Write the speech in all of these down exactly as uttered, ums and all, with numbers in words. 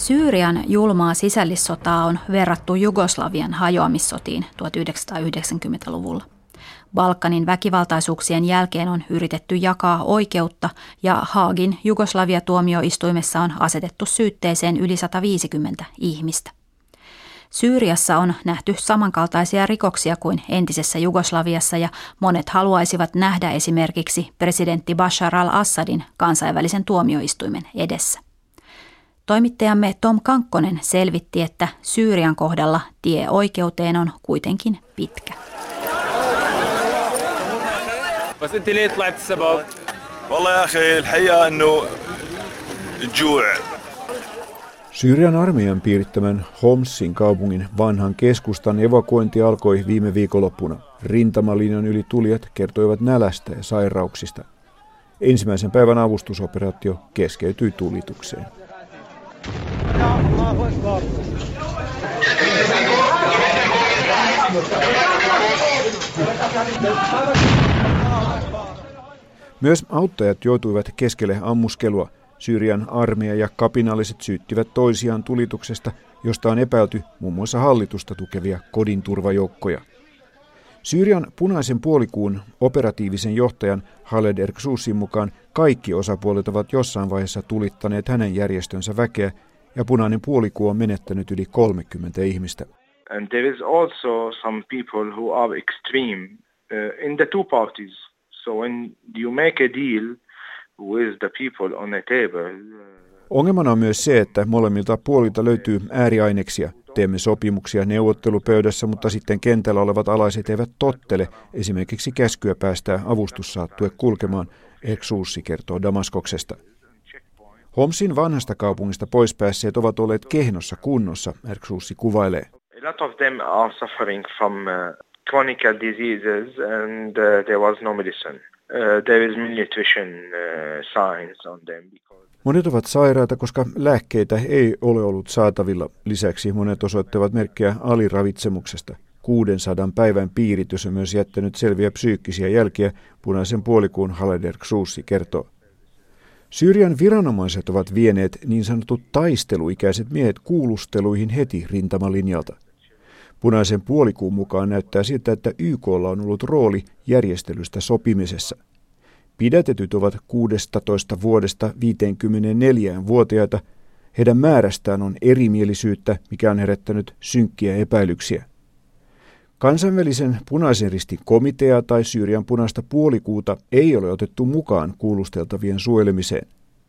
Syyrian julmaa sisällissotaa on verrattu Jugoslavian hajoamissotiin tuhatyhdeksänsataayhdeksänkymmentäluvulla. Balkanin väkivaltaisuuksien jälkeen on yritetty jakaa oikeutta ja Haagin Jugoslavia-tuomioistuimessa on asetettu syytteeseen yli sata viisikymmentä ihmistä. Syyriassa on nähty samankaltaisia rikoksia kuin entisessä Jugoslaviassa ja monet haluaisivat nähdä esimerkiksi presidentti Bashar al-Assadin kansainvälisen tuomioistuimen edessä. Toimittajamme Tom Kankkonen selvitti, että Syyrian kohdalla tie oikeuteen on kuitenkin pitkä. بس انت ليه طلعت السبب؟ والله يا اخي الحقيقه انه الجوع. Syyrian armeijan piirittämän Homsin kaupungin vanhan keskustan evakuointi alkoi viime viikonloppuna. Rintamalinjan yli tulijat kertoivat nälästä ja sairauksista. Ensimmäisen päivän avustusoperaatio keskeytyi tulitukseen. Myös auttajat joutuivat keskelle ammuskelua. Syyrian armeija ja kapinalliset syyttivät toisiaan tulituksesta, josta on epäilty muun muassa hallitusta tukevia kodinturvajoukkoja. Syyrian punaisen puolikuun operatiivisen johtajan Khaled Erksousin mukaan kaikki osapuolet ovat jossain vaiheessa tulittaneet hänen järjestönsä väkeä, ja punainen puolikuu on menettänyt yli kolmekymmentä ihmistä. And there is also some people who are extreme uh, in the two parties. So when you make a deal with the people on a table. Ongelmana on myös se, että molemmilta puolilta löytyy ääriaineksia. Teemme sopimuksia neuvottelupöydässä, mutta sitten kentällä olevat alaiset eivät tottele esimerkiksi käskyä päästää avustussaattue kulkemaan, Erksousi kertoo Damaskoksesta. Homsin vanhasta kaupungista pois päässeet ovat olleet kehnossa kunnossa, Erksousi kuvailee. A lot of them are suffering from uh, chronic diseases and uh, there was no medicine. Uh, there is malnutrition uh, signs on them. Monet ovat sairaita, koska lääkkeitä ei ole ollut saatavilla. Lisäksi monet osoittavat merkkejä aliravitsemuksesta. kuudensadan päivän piiritys on myös jättänyt selviä psyykkisiä jälkiä, punaisen puolikuun Khaled Erksousi kertoo. Syyrian viranomaiset ovat vieneet niin sanotut taisteluikäiset miehet kuulusteluihin heti rintamalinjalta. Punaisen puolikuun mukaan näyttää siltä, että Y K:lla on ollut rooli järjestelystä sopimisessa. Pidätetyt ovat kuusitoista vuodesta viisikymmentäneljä vuotiaita. Heidän määrästään on erimielisyyttä, mikä on herättänyt synkkiä epäilyksiä. Kansainvälisen punaisen ristin komitea tai Syyrian punaista puolikuuta ei ole otettu mukaan kuulusteltavien suojelemiseen.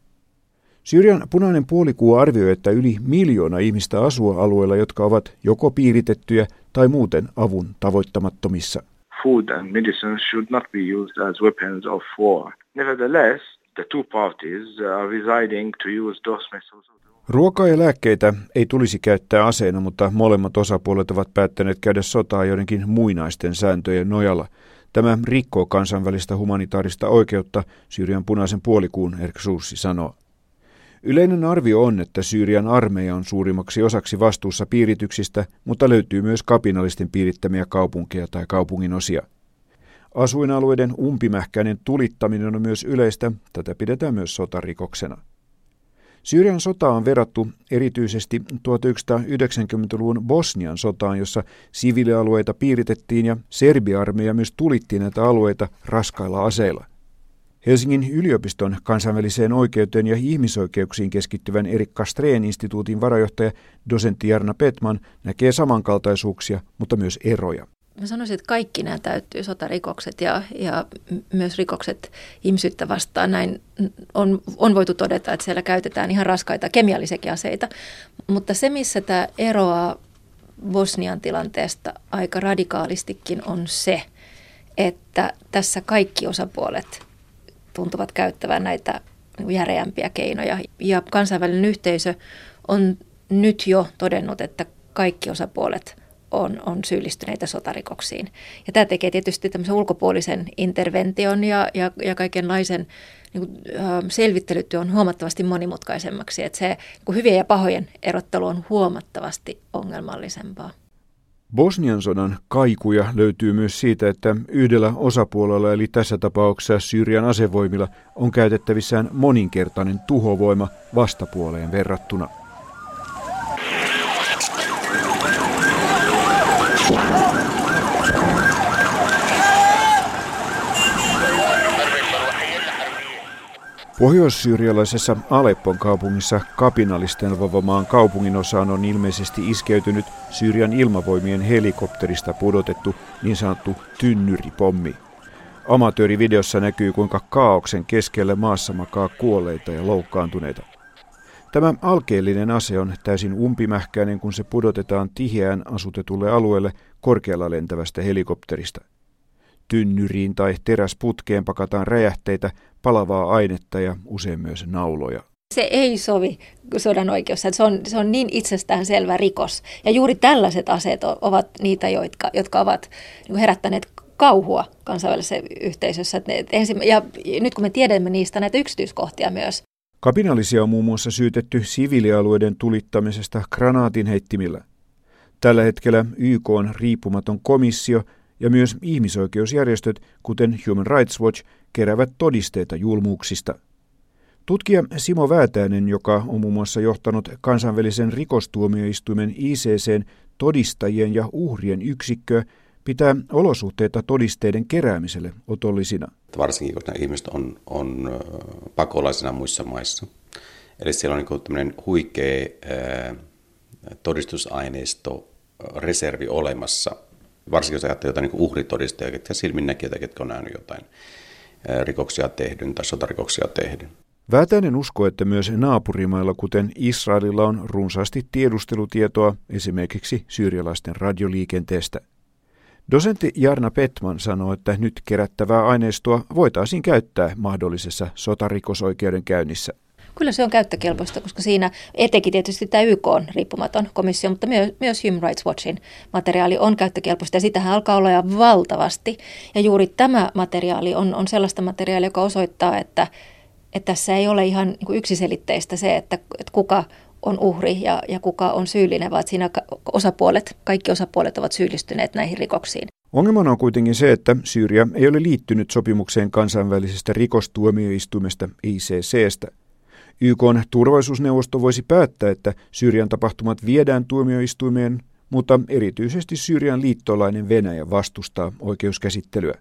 Syyrian punainen puolikuu arvioi, että yli miljoona ihmistä asuu alueilla, jotka ovat joko piiritettyjä tai muuten avun tavoittamattomissa. Food and medicines should not be used as weapons of war. Nevertheless, the two parties are deciding to use those methods. Ruokaa ja lääkkeitä ei tulisi käyttää aseena, mutta molemmat osapuolet ovat päättäneet käydä sotaa joidenkin muinaisten sääntöjen nojalla. Tämä rikkoo kansainvälistä humanitaarista oikeutta, Syyrian punaisen puolikuun Erksousi sanoo. Yleinen arvio on, että Syyrian armeija on suurimmaksi osaksi vastuussa piirityksistä, mutta löytyy myös kapinallisten piirittämiä kaupunkeja tai kaupunginosia. Asuinalueiden umpimähkäinen tulittaminen on myös yleistä, tätä pidetään myös sotarikoksena. Syyrian sota on verrattu erityisesti tuhatyhdeksänsataayhdeksänkymmentäluvun Bosnian sotaan, jossa siviilialueita piiritettiin ja Serbia-armeija myös tulitti näitä alueita raskailla aseilla. Helsingin yliopiston kansainväliseen oikeuteen ja ihmisoikeuksiin keskittyvän Erik Castrén instituutin varajohtaja dosentti Jarna Petman näkee samankaltaisuuksia, mutta myös eroja. Mä sanoisin, että kaikki nämä täyttyy, sotarikokset ja, ja myös rikokset ihmisyyttä vastaan. Näin on, on voitu todeta, että siellä käytetään ihan raskaita kemiallisiakin aseita. Mutta se, missä tämä eroaa Bosnian tilanteesta aika radikaalistikin, on se, että tässä kaikki osapuolet tuntuvat käyttävän näitä järeämpiä keinoja. Ja kansainvälinen yhteisö on nyt jo todennut, että kaikki osapuolet on, on syyllistyneitä sotarikoksiin. Ja tämä tekee tietysti tämmöisen ulkopuolisen intervention ja, ja, ja kaikenlaisen niin kuin, äh, selvittelytyön huomattavasti monimutkaisemmaksi. Että se niin kuin hyvien ja pahojen erottelu on huomattavasti ongelmallisempaa. Bosnian sodan kaikuja löytyy myös siitä, että yhdellä osapuolella, eli tässä tapauksessa Syyrian asevoimilla, on käytettävissään moninkertainen tuhovoima vastapuoleen verrattuna. Pohjois-syyrialaisessa Aleppon kaupungissa kapinallisten valvomaan kaupungin osaan on ilmeisesti iskeytynyt Syyrian ilmavoimien helikopterista pudotettu niin sanottu tynnyripommi. Amatöörivideossa näkyy, kuinka kaaoksen keskellä maassa makaa kuolleita ja loukkaantuneita. Tämä alkeellinen ase on täysin umpimähkäinen, kun se pudotetaan tiheään asutetulle alueelle korkealla lentävästä helikopterista. Tynnyriin tai teräsputkeen pakataan räjähteitä, palavaa ainetta ja usein myös nauloja. Se ei sovi sodan oikeus. Se on, se on niin itsestäänselvä rikos. Ja juuri tällaiset aseet ovat niitä, jotka, jotka ovat herättäneet kauhua kansainvälisessä yhteisössä. Ja nyt kun me tiedämme niistä näitä yksityiskohtia myös. Kapinallisia on muun muassa syytetty siviilialueiden tulittamisesta granaatinheittimillä. Tällä hetkellä Y K:n riippumaton komissio ja myös ihmisoikeusjärjestöt, kuten Human Rights Watch, keräävät todisteita julmuuksista. Tutkija Simo Väätäinen, joka on muun muassa johtanut kansainvälisen rikostuomioistuimen I C C:n todistajien ja uhrien yksikköä, pitää olosuhteita todisteiden keräämiselle otollisina. Varsinkin, kun nämä ihmiset on, on pakolaisina muissa maissa. Eli siellä on niin tämmöinen huikea ää, todistusaineisto, reservi olemassa. Varsinkin jos ajattelee jotain niin uhritodistajia, ketkä silminnäkijöitä, ketkä on nähnyt jotain ää, rikoksia tehdyn tai sotarikoksia tehdyn. Väätäinen uskoo, että myös naapurimailla, kuten Israelilla, on runsaasti tiedustelutietoa esimerkiksi syyrialaisten radioliikenteestä. Dosentti Jarna Petman sanoo, että nyt kerättävää aineistoa voitaisiin käyttää mahdollisessa sotarikosoikeudenkäynnissä. Kyllä se on käyttökelpoista, koska siinä etenkin tietysti tämä Y K on riippumaton komissio, mutta myös, myös Human Rights Watchin materiaali on käyttökelpoista ja sitähän alkaa olla jo valtavasti. Ja juuri tämä materiaali on, on sellaista materiaalia, joka osoittaa, että, että tässä ei ole ihan niin kuin yksiselitteistä se, että, että kuka on uhri ja, ja kuka on syyllinen, vaan siinä osapuolet, kaikki osapuolet ovat syyllistyneet näihin rikoksiin. Ongelmana on kuitenkin se, että Syyria ei ole liittynyt sopimukseen kansainvälisestä rikostuomioistuimesta I C C:stä. Y K:n turvallisuusneuvosto voisi päättää, että Syyrian tapahtumat viedään tuomioistuimeen, mutta erityisesti Syyrian liittolainen Venäjä vastustaa oikeuskäsittelyä.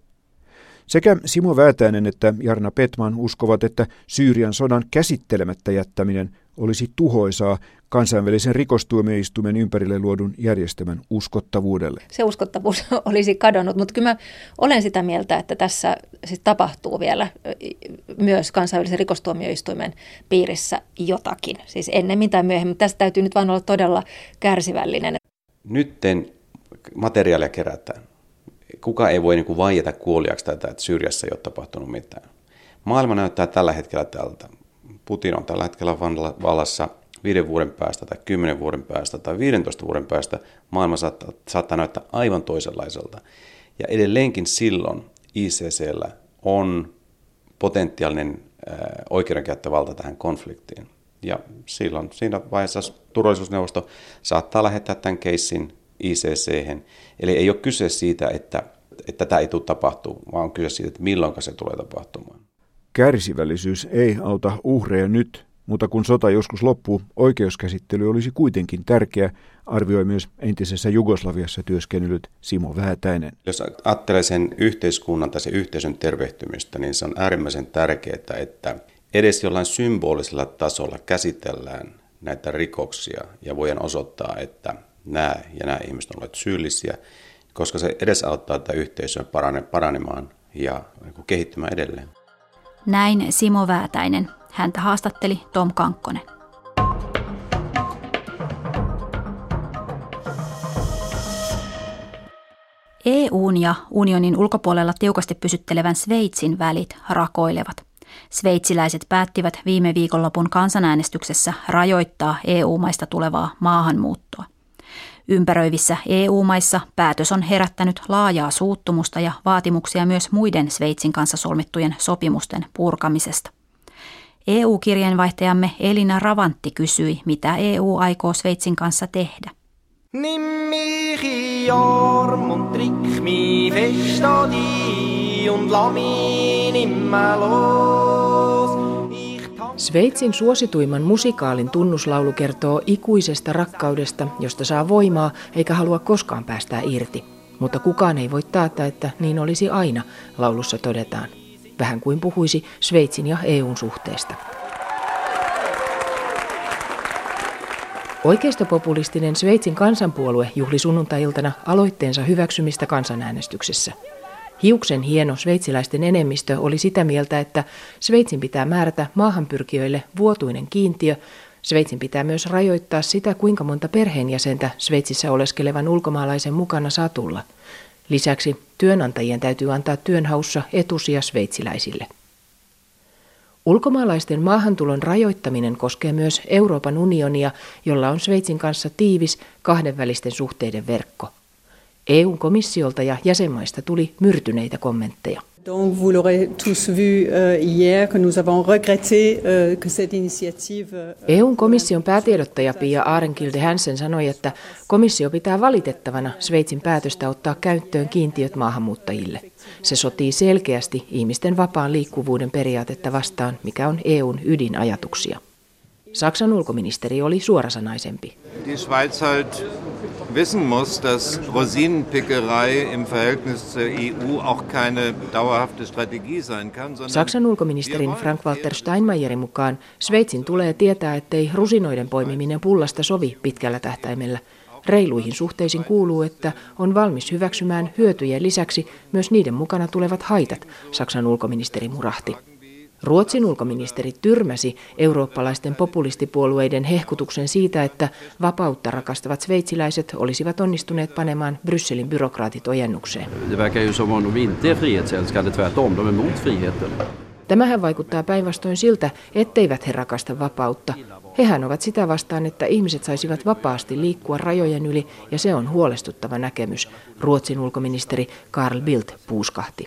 Sekä Simo Väätäinen että Jarna Petman uskovat, että Syyrian sodan käsittelemättä jättäminen olisi tuhoisaa kansainvälisen rikostuomioistuimen ympärille luodun järjestelmän uskottavuudelle. Se uskottavuus olisi kadonnut, mutta kyllä mä olen sitä mieltä, että tässä siis tapahtuu vielä myös kansainvälisen rikostuomioistuimen piirissä jotakin. Siis ennemmin tai myöhemmin. Tästä täytyy nyt vain olla todella kärsivällinen. Nytten materiaalia kerätään. Kuka ei voi niin kuin vaieta kuoliaksi tätä, että Syyriassa ei ole tapahtunut mitään. Maailma näyttää tällä hetkellä tältä. Putin on tällä hetkellä vallassa viiden vuoden päästä tai kymmenen vuoden päästä tai viidentoista vuoden päästä. Maailma saattaa, saattaa näyttää aivan toisenlaiselta. Ja edelleenkin silloin I C C:llä on potentiaalinen ää, oikeudenkäyttövalta tähän konfliktiin. Ja silloin siinä vaiheessa turvallisuusneuvosto saattaa lähettää tämän keissin I C C:hen. Eli ei ole kyse siitä, että, että tätä ei tule tapahtumaan, vaan on kyse siitä, että milloin se tulee tapahtumaan. Kärsivällisyys ei auta uhreja nyt, mutta kun sota joskus loppuu, oikeuskäsittely olisi kuitenkin tärkeä, arvioi myös entisessä Jugoslaviassa työskennellyt Simo Väätäinen. Jos ajattelee sen yhteiskunnan tai sen yhteisön tervehtymistä, niin se on äärimmäisen tärkeää, että edes jollain symbolisella tasolla käsitellään näitä rikoksia ja voidaan osoittaa, että nämä ja nämä ihmiset ovat syyllisiä, koska se edesauttaa tätä yhteisöä paranemaan ja kehittymään edelleen. Näin Simo Väätäinen. Häntä haastatteli Tom Kankkonen. E U:n ja unionin ulkopuolella tiukasti pysyttelevän Sveitsin välit rakoilevat. Sveitsiläiset päättivät viime viikonlopun kansanäänestyksessä rajoittaa E U-maista tulevaa maahanmuuttoa. Ympäröivissä E U-maissa päätös on herättänyt laajaa suuttumusta ja vaatimuksia myös muiden Sveitsin kanssa solmittujen sopimusten purkamisesta. E U-kirjeenvaihtajamme Elina Ravantti kysyi, mitä E U aikoo Sveitsin kanssa tehdä. Sveitsin suosituimman musikaalin tunnuslaulu kertoo ikuisesta rakkaudesta, josta saa voimaa eikä halua koskaan päästää irti. Mutta kukaan ei voi taata, että niin olisi aina, laulussa todetaan. vähän kuin puhuisi Sveitsin ja E U:n suhteesta. Oikeistopopulistinen Sveitsin kansanpuolue juhli sunnuntai-iltana aloitteensa hyväksymistä kansanäänestyksessä. Hiuksen hieno sveitsiläisten enemmistö oli sitä mieltä, että Sveitsin pitää määrätä maahanpyrkijöille vuotuinen kiintiö. Sveitsin pitää myös rajoittaa sitä, kuinka monta perheenjäsentä Sveitsissä oleskelevan ulkomaalaisen mukana saa tulla. Lisäksi työnantajien täytyy antaa työnhaussa etusija sveitsiläisille. Ulkomaalaisten maahantulon rajoittaminen koskee myös Euroopan unionia, jolla on Sveitsin kanssa tiivis kahdenvälisten suhteiden verkko. E U-komissiolta ja jäsenmaista tuli myrtyneitä kommentteja. Donc vous l'aurez tous vu euh, hier que nous avons regretté euh, que cette initiative. E U-komission päätiedottaja Pia Ahrenkilde-Hansen sanoi, että komissio pitää valitettavana Sveitsin päätöstä ottaa käyttöön kiintiöt maahanmuuttajille. Se sotii selkeästi ihmisten vapaan liikkuvuuden periaatetta vastaan, mikä on E U:n ydinajatuksia. Saksan ulkoministeri oli suorasanaisempi. Die Schweiz halt wissen muss, dass Rosinenpickerei im Verhältnis zur E U auch keine dauerhafte Strategie sein kann. Saksan ulkoministerin Frank-Walter Steinmeierin mukaan Sveitsin tulee tietää, ettei rusinoiden poimiminen pullasta sovi pitkällä tähtäimellä. Reiluihin suhteisiin kuuluu, että on valmis hyväksymään hyötyjen lisäksi myös niiden mukana tulevat haitat, Saksan ulkoministeri murahti. Ruotsin ulkoministeri tyrmäsi eurooppalaisten populistipuolueiden hehkutuksen siitä, että vapautta rakastavat sveitsiläiset olisivat onnistuneet panemaan Brysselin byrokraatit ojennukseen. Tämähän vaikuttaa päinvastoin siltä, etteivät he rakasta vapautta. Hehän ovat sitä vastaan, että ihmiset saisivat vapaasti liikkua rajojen yli, ja se on huolestuttava näkemys, Ruotsin ulkoministeri Carl Bildt puuskahti.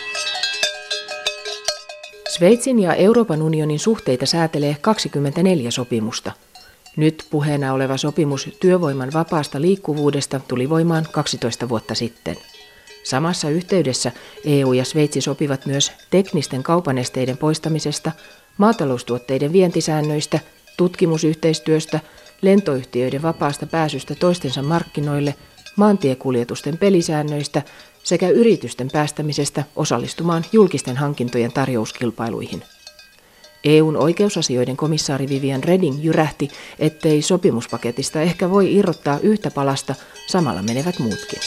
Sveitsin ja Euroopan unionin suhteita säätelee kaksikymmentäneljä sopimusta. Nyt puheena oleva sopimus työvoiman vapaasta liikkuvuudesta tuli voimaan kaksitoista vuotta sitten. Samassa yhteydessä E U ja Sveitsi sopivat myös teknisten kaupanesteiden poistamisesta, maataloustuotteiden vientisäännöistä, tutkimusyhteistyöstä, lentoyhtiöiden vapaasta pääsystä toistensa markkinoille, maantiekuljetusten pelisäännöistä sekä yritysten päästämisestä osallistumaan julkisten hankintojen tarjouskilpailuihin. E U:n oikeusasioiden komissaari Viviane Reding jyrähti, ettei sopimuspaketista ehkä voi irrottaa yhtä palasta, samalla menevät muutkin.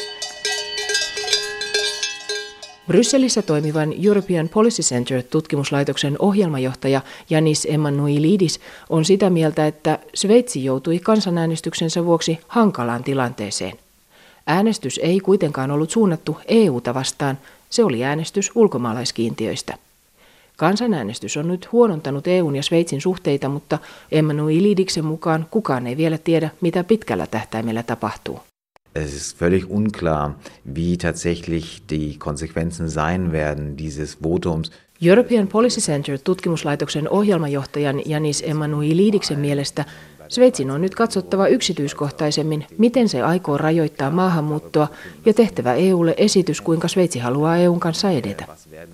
Brysselissä toimivan European Policy Center-tutkimuslaitoksen ohjelmajohtaja Yanis Emmanouilidis on sitä mieltä, että Sveitsi joutui kansanäänestyksensä vuoksi hankalaan tilanteeseen. Äänestys ei kuitenkaan ollut suunnattu E U:ta vastaan, se oli äänestys ulkomaalaiskiintiöistä. Kansanäänestys on nyt huonontanut E U:n ja Sveitsin suhteita, mutta Emmanouilidiksen mukaan kukaan ei vielä tiedä, mitä pitkällä tähtäimellä tapahtuu. Es ist völlig unklar, wie tatsächlich die Konsequenzen sein werden dieses Votums. European Policy Center-tutkimuslaitoksen ohjelmajohtajan Yanis Emmanouilidiksen mielestä Sveitsin on nyt katsottava yksityiskohtaisemmin, miten se aikoo rajoittaa maahanmuuttoa ja tehtävä E U:lle esitys, kuinka Sveitsi haluaa E U:n kanssa edetä.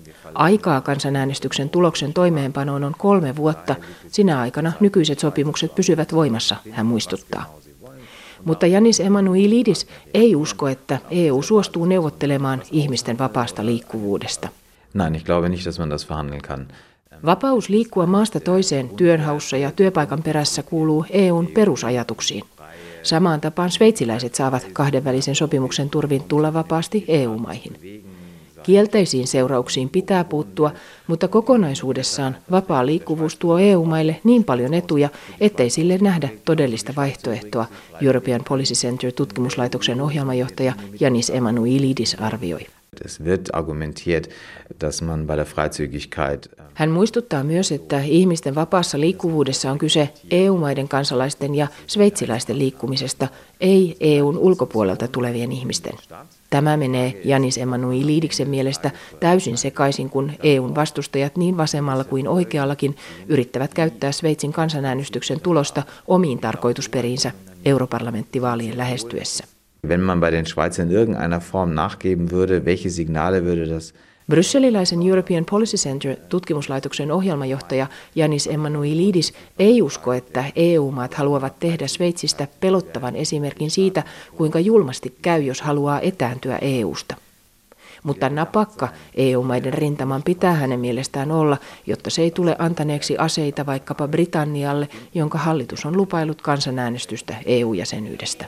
Aikaa kansanäänestyksen tuloksen toimeenpanoon on kolme vuotta. Sinä aikana nykyiset sopimukset pysyvät voimassa, hän muistuttaa. Mutta Yanis Emmanouilidis ei usko, että E U suostuu neuvottelemaan ihmisten vapaasta liikkuvuudesta. Nein, ich glaube nicht, dass man das verhandeln kann. Vapaus liikkua maasta toiseen työnhaussa ja työpaikan perässä kuuluu E U:n perusajatuksiin. Samaan tapaan sveitsiläiset saavat kahdenvälisen sopimuksen turvin tulla vapaasti E U-maihin. Kielteisiin seurauksiin pitää puuttua, mutta kokonaisuudessaan vapaa liikkuvuus tuo E U-maille niin paljon etuja, ettei sille nähdä todellista vaihtoehtoa, European Policy Center-tutkimuslaitoksen ohjelmajohtaja Yanis Emmanouilidis arvioi. Es wird argumentiert, dass man bei der Freizügigkeit. Hän muistuttaa myös, että ihmisten vapaassa liikkuvuudessa on kyse E U-maiden kansalaisten ja sveitsiläisten liikkumisesta, ei E U:n ulkopuolelta tulevien ihmisten. Tämä menee Yanis Emmanouilidiksen mielestä täysin sekaisin, kun E U:n vastustajat niin vasemmalla kuin oikeallakin yrittävät käyttää Sveitsin kansanäänestyksen tulosta omiin tarkoitusperiinsä europarlamenttivaalien lähestyessä. Wenn man bei den Schweizern in irgendeiner Form nachgeben würde, welche Signale würde das? Brysseliläisen European Policy Center-tutkimuslaitoksen ohjelmajohtaja Yanis Emmanouilidis ei usko, että E U-maat haluavat tehdä Sveitsistä pelottavan esimerkin siitä, kuinka julmasti käy, jos haluaa etääntyä E U:sta. Mutta napakka E U-maiden rintaman pitää hänen mielestään olla, jotta se ei tule antaneeksi aseita vaikkapa Britannialle, jonka hallitus on lupailut kansanäänestystä E U-jäsenyydestä.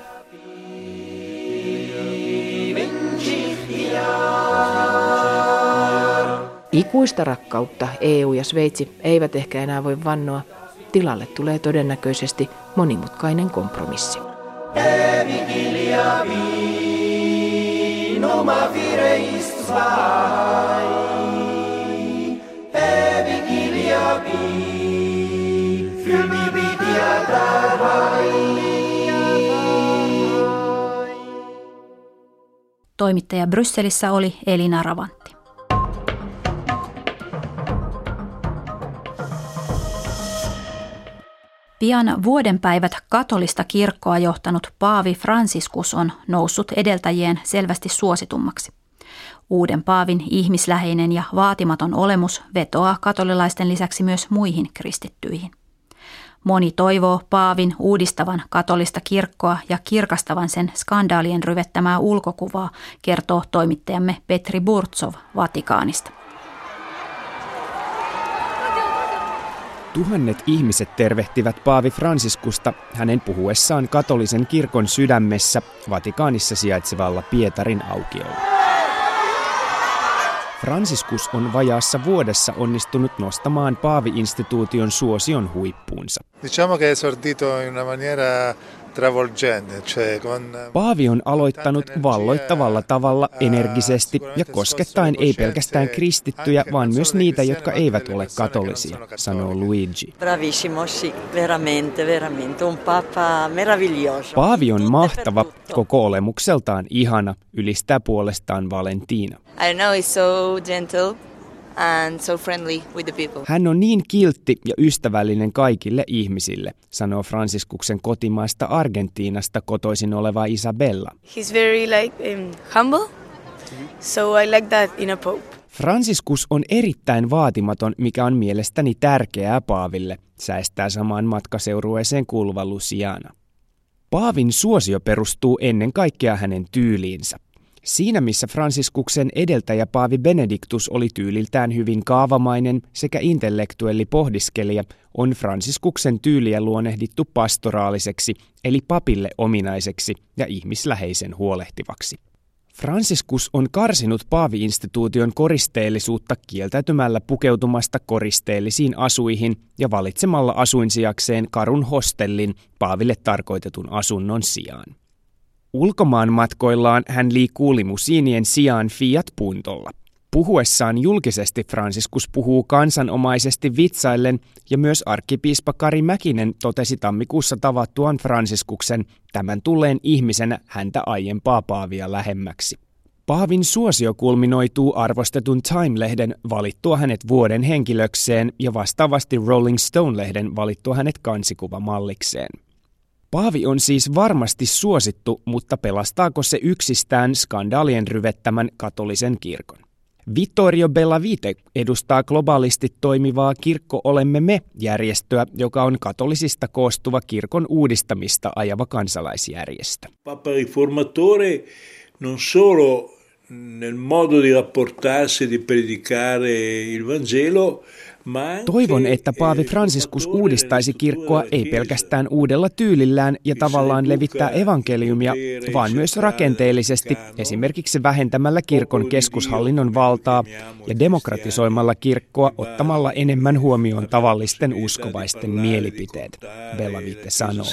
Ikuista rakkautta E U ja Sveitsi eivät ehkä enää voi vannoa. Tilalle tulee todennäköisesti monimutkainen kompromissi. Toimittaja Brysselissä oli Elina Ravantti. Pian vuodenpäivät katolista kirkkoa johtanut paavi Franciscus on noussut edeltäjien selvästi suositummaksi. Uuden paavin ihmisläheinen ja vaatimaton olemus vetoaa katolilaisten lisäksi myös muihin kristittyihin. Moni toivoo paavin uudistavan katolista kirkkoa ja kirkastavan sen skandaalien ryvettämää ulkokuvaa, kertoo toimittajamme Petri Burtsov Vatikaanista. Tuhannet ihmiset tervehtivät paavi Franciscusta hänen puhuessaan katolisen kirkon sydämessä Vatikaanissa sijaitsevalla Pietarin aukiolla. Franciscus on vajaassa vuodessa onnistunut nostamaan paavi-instituution suosion huippuunsa. Diciamo che è esordito in una maniera travolgente, cioè con Paavi on aloittanut valloittavalla tavalla energisesti ja koskettaen ei pelkästään kristittyjä, vaan myös niitä, jotka eivät ole katolisia, sanoo Luigi. Bravissimo, sì, veramente, veramente, un papa meraviglioso. Paavi on mahtava, koko olemukseltaan ihana, ylistää puolestaan Valentina. I know he's so gentle and so friendly with the people. Hän on niin kiltti ja ystävällinen kaikille ihmisille, sanoo Franciscuksen kotimaasta Argentiinasta kotoisin oleva Isabella. He's very like um, humble, so I like that in a pope. Franciscus on erittäin vaatimaton, mikä on mielestäni tärkeää paaville, säestää samaan matkaseurueeseen kuuluva Luciana. Paavin suosio perustuu ennen kaikkea hänen tyyliinsä. Siinä missä Franciscuksen edeltäjä paavi Benedictus oli tyyliltään hyvin kaavamainen sekä intellektuelli pohdiskelija, on Franciscuksen tyyliä luonnehdittu pastoraaliseksi, eli papille ominaiseksi ja ihmisläheisen huolehtivaksi. Franciscus on karsinut paavi-instituution koristeellisuutta kieltäytymällä pukeutumasta koristeellisiin asuihin ja valitsemalla asuinsijakseen karun hostellin paaville tarkoitetun asunnon sijaan. Ulkomaan matkoillaan hän liikkuu limusiinien sijaan Fiat Puntolla. Puhuessaan julkisesti Franciscus puhuu kansanomaisesti vitsaillen ja myös arkkipiispa Kari Mäkinen totesi tammikuussa tavattuaan Franciscuksen tämän tulleen ihmisenä häntä aiempaa paavia lähemmäksi. Paavin suosio kulminoituu arvostetun Time-lehden valittua hänet vuoden henkilökseen ja vastaavasti Rolling Stone-lehden valittua hänet kansikuvamallikseen. Paavi on siis varmasti suosittu, mutta pelastaako se yksistään skandaalien ryvettämän katolisen kirkon? Vittorio Bellavite edustaa globaalisti toimivaa Kirkko olemme me -järjestöä, joka on katolisista koostuva kirkon uudistamista ajava kansalaisjärjestö. Papa riformatore non solo nel modo di rapportarsi di predicare il Vangelo. Toivon, että paavi Franciscus uudistaisi kirkkoa ei pelkästään uudella tyylillään ja tavallaan levittää evankeliumia, vaan myös rakenteellisesti, esimerkiksi vähentämällä kirkon keskushallinnon valtaa ja demokratisoimalla kirkkoa ottamalla enemmän huomioon tavallisten uskovaisten mielipiteet, Bellavite sanoo.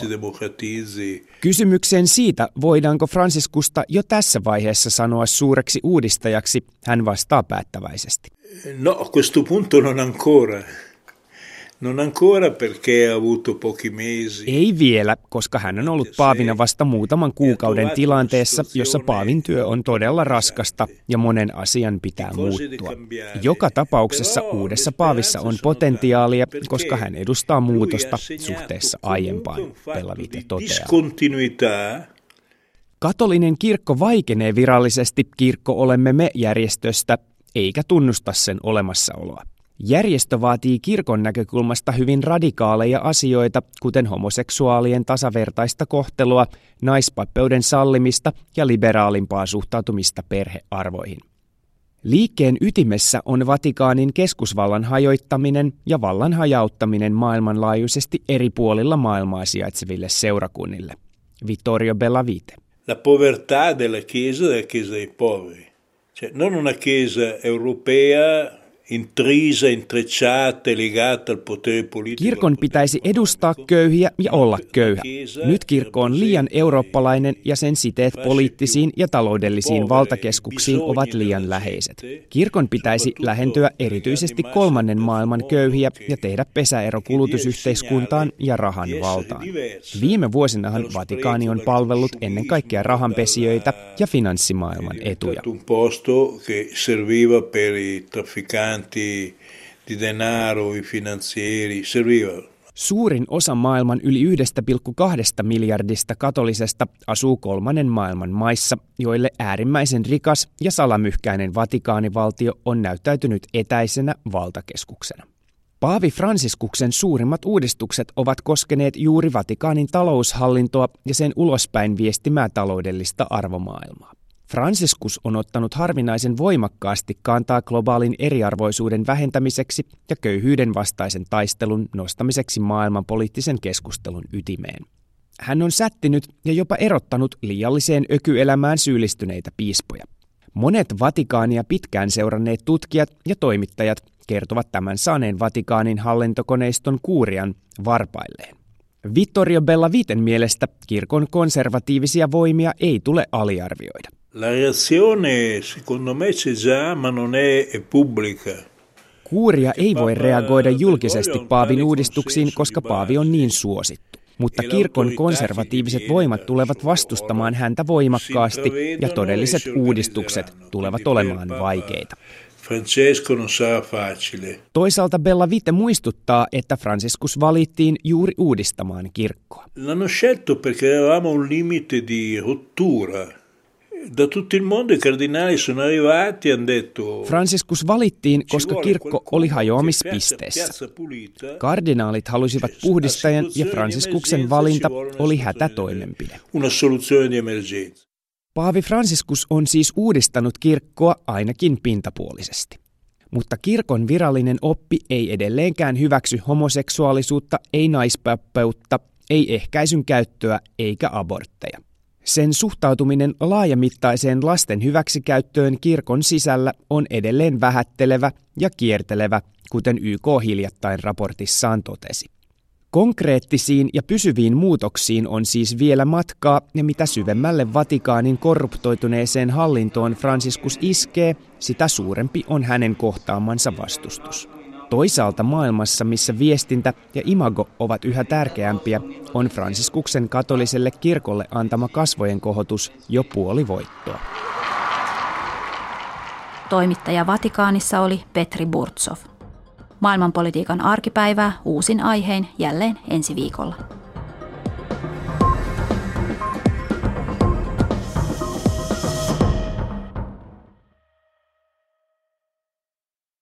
Kysymykseen siitä, voidaanko Franciscusta jo tässä vaiheessa sanoa suureksi uudistajaksi, hän vastaa päättäväisesti. No, a questo punto non ancora. Non ancora perché ha avuto pochi mesi. Ei vielä, koska hän on ollut paavina vasta muutaman kuukauden tilanteessa, jossa paavin työ on todella raskasta ja monen asian pitää muuttua. Joka tapauksessa uudessa paavissa on potentiaalia, koska hän edustaa muutosta suhteessa aiempaan, Bellavite toteaa. Katolinen kirkko vaikenee virallisesti Kirkko olemme me -järjestöstä, eikä tunnusta sen olemassaoloa. Järjestö vaatii kirkon näkökulmasta hyvin radikaaleja asioita, kuten homoseksuaalien tasavertaista kohtelua, naispappeuden sallimista ja liberaalimpaa suhtautumista perhearvoihin. Liikkeen ytimessä on Vatikaanin keskusvallan hajoittaminen ja vallan hajauttaminen maailmanlaajuisesti eri puolilla maailmaa sijaitseville seurakunnille. Vittorio Bellavite. La povertà della Chiesa è la Chiesa dei poveri. Cioè, non una Chiesa europea intrisa, intrecciata, legata al potere politico. Kirkon pitäisi edustaa köyhiä ja olla köyhä. Nyt kirkko on liian eurooppalainen ja sen siteet poliittisiin ja taloudellisiin valtakeskuksiin ovat liian läheiset. Kirkon pitäisi lähentyä erityisesti kolmannen maailman köyhiä ja tehdä pesäero kulutusyhteiskuntaan ja rahan valtaan. Viime vuosinahan Vatikaani on palvellut ennen kaikkea rahanpesijöitä ja finanssimaailman etuja. Di denaro, i finanzieri, serviva. Suurin osa maailman yli yksi pilkku kaksi miljardista katolisesta asuu kolmannen maailman maissa, joille äärimmäisen rikas ja salamyhkäinen Vatikaanivaltio on näyttäytynyt etäisenä valtakeskuksena. Paavi Fransiskuksen suurimmat uudistukset ovat koskeneet juuri Vatikaanin taloushallintoa ja sen ulospäin viestimää taloudellista arvomaailmaa. Franciscus on ottanut harvinaisen voimakkaasti kantaa globaalin eriarvoisuuden vähentämiseksi ja köyhyyden vastaisen taistelun nostamiseksi maailman poliittisen keskustelun ytimeen. Hän on sättinyt ja jopa erottanut liialliseen ökyelämään syyllistyneitä piispoja. Monet Vatikaania pitkään seuranneet tutkijat ja toimittajat kertovat tämän saaneen Vatikaanin hallintokoneiston kuurian varpailleen. Vittorio Bellaviten mielestä kirkon konservatiivisia voimia ei tule aliarvioida. La reazione secondo me c'è già, ma non è pubblica. Kuuria ei voi reagoida julkisesti paavin uudistuksiin, koska paavi on niin suosittu. Mutta kirkon konservatiiviset voimat tulevat vastustamaan häntä voimakkaasti ja todelliset uudistukset tulevat olemaan vaikeita. Francesco non sarà facile. Toisaalta Bellavite muistuttaa, että Franciscus valittiin juuri uudistamaan kirkkoa. L'hanno scelto perché eravamo un limite di rottura. Da tutto il mondo i cardinali sono arrivati e hanno detto. Franciscus valittiin, koska kirkko oli hajoamispisteessä. Kardinaalit halusivat puhdistajan ja Franciscuksen valinta oli hätätoimenpide. Una soluzione di emergenza. Paavi Franciscus on siis uudistanut kirkkoa ainakin pintapuolisesti. Mutta kirkon virallinen oppi ei edelleenkään hyväksy homoseksuaalisuutta, ei naispappeutta, ei ehkäisyn käyttöä eikä abortteja. Sen suhtautuminen laajamittaiseen lasten hyväksikäyttöön kirkon sisällä on edelleen vähättelevä ja kiertelevä, kuten Y K hiljattain raportissaan totesi. Konkreettisiin ja pysyviin muutoksiin on siis vielä matkaa, ja mitä syvemmälle Vatikaanin korruptoituneeseen hallintoon Franciscus iskee, sitä suurempi on hänen kohtaamansa vastustus. Toisaalta maailmassa, missä viestintä ja imago ovat yhä tärkeämpiä, on Franciscuksen katoliselle kirkolle antama kasvojen kohotus jo puoli voittoa. Toimittaja Vatikaanissa oli Petri Burtsov. Maailmanpolitiikan arkipäivää uusin aihein jälleen ensi viikolla.